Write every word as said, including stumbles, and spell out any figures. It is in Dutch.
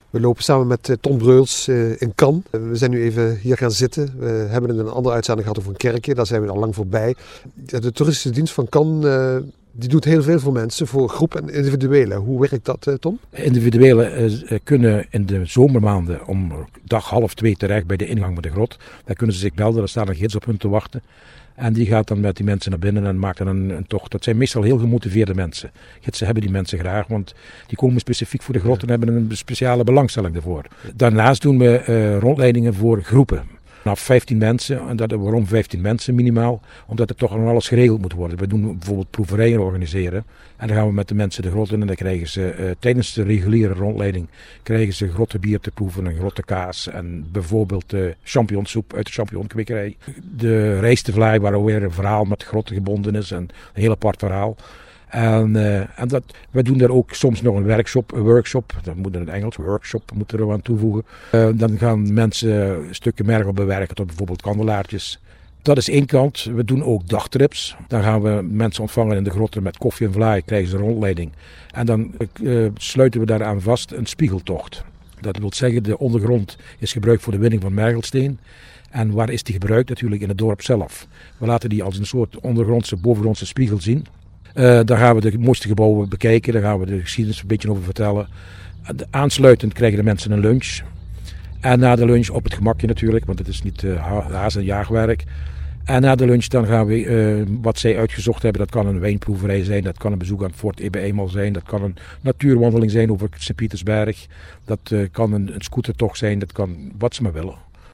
We lopen samen met Ton Breuls in Cannes. We zijn nu even hier gaan zitten. We hebben een andere uitzending gehad over een kerkje. Daar zijn we al lang voorbij. De toeristische dienst van Cannes die doet heel veel voor mensen, voor groepen en individuelen. Hoe werkt dat, Tom? Individuelen kunnen in de zomermaanden om dag half twee terecht bij de ingang met de grot. Daar kunnen ze zich melden, daar staat een gids op hun te wachten. En die gaat dan met die mensen naar binnen en maakt dan een, een tocht. Dat zijn meestal heel gemotiveerde mensen. Gidsen hebben die mensen graag, want die komen specifiek voor de grot en hebben een speciale belangstelling ervoor. Daarnaast doen we uh, rondleidingen voor groepen. Vanaf vijftien mensen, en dat, waarom vijftien mensen minimaal? Omdat er toch nog alles geregeld moet worden. We doen bijvoorbeeld proeverijen organiseren. En dan gaan we met de mensen de grot in en dan krijgen ze uh, tijdens de reguliere rondleiding krijgen ze grottenbier te proeven, een grottenkaas en bijvoorbeeld uh, champignonsoep uit de champignonkwekerij. De reis te vlaai waar weer een verhaal met grotten gebonden is, een heel apart verhaal. En, uh, en dat, we doen daar ook soms nog een workshop, een workshop, dat moet in het Engels, workshop moeten we aan toevoegen. Uh, dan gaan mensen stukken mergel bewerken tot bijvoorbeeld kandelaartjes. Dat is één kant. We doen ook dagtrips. Dan gaan we mensen ontvangen in de grotten met koffie en vlaai, krijgen ze een rondleiding. En dan uh, sluiten we daaraan vast een spiegeltocht. Dat wil zeggen, de ondergrond is gebruikt voor de winning van mergelsteen. En waar is die gebruikt? Natuurlijk in het dorp zelf. We laten die als een soort ondergrondse, bovengrondse spiegel zien. Uh, daar gaan we de mooiste gebouwen bekijken, daar gaan we de geschiedenis een beetje over vertellen. Aansluitend krijgen de mensen een lunch. En na de lunch op het gemakje natuurlijk, want het is niet uh, haast en jaagwerk. En na de lunch dan gaan we uh, wat zij uitgezocht hebben. Dat kan een wijnproeverij zijn, dat kan een bezoek aan het Fort Ebe Eenmaal zijn. Dat kan een natuurwandeling zijn over Sint-Pietersberg. Dat uh, kan een, een scootertocht zijn, dat kan wat ze maar willen.